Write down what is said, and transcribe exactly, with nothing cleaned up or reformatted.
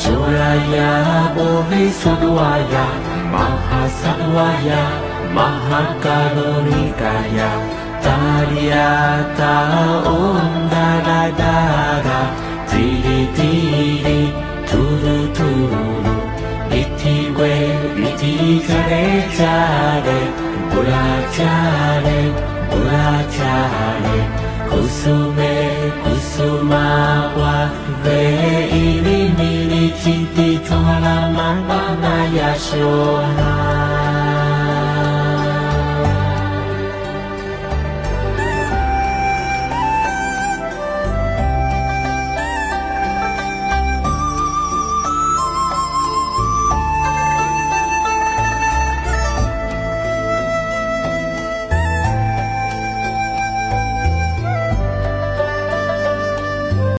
Suraya Bodhisattvaya Mahasattwaya Mahakarunikaya Taryata Om Dara Dara Tiri Tiri Turu Turu Iti We Iti Chare Chare Bula Chare Bula Chare Kusume Kusuma Wa Ve Ili Mili Chiti Tohala Manaya Shon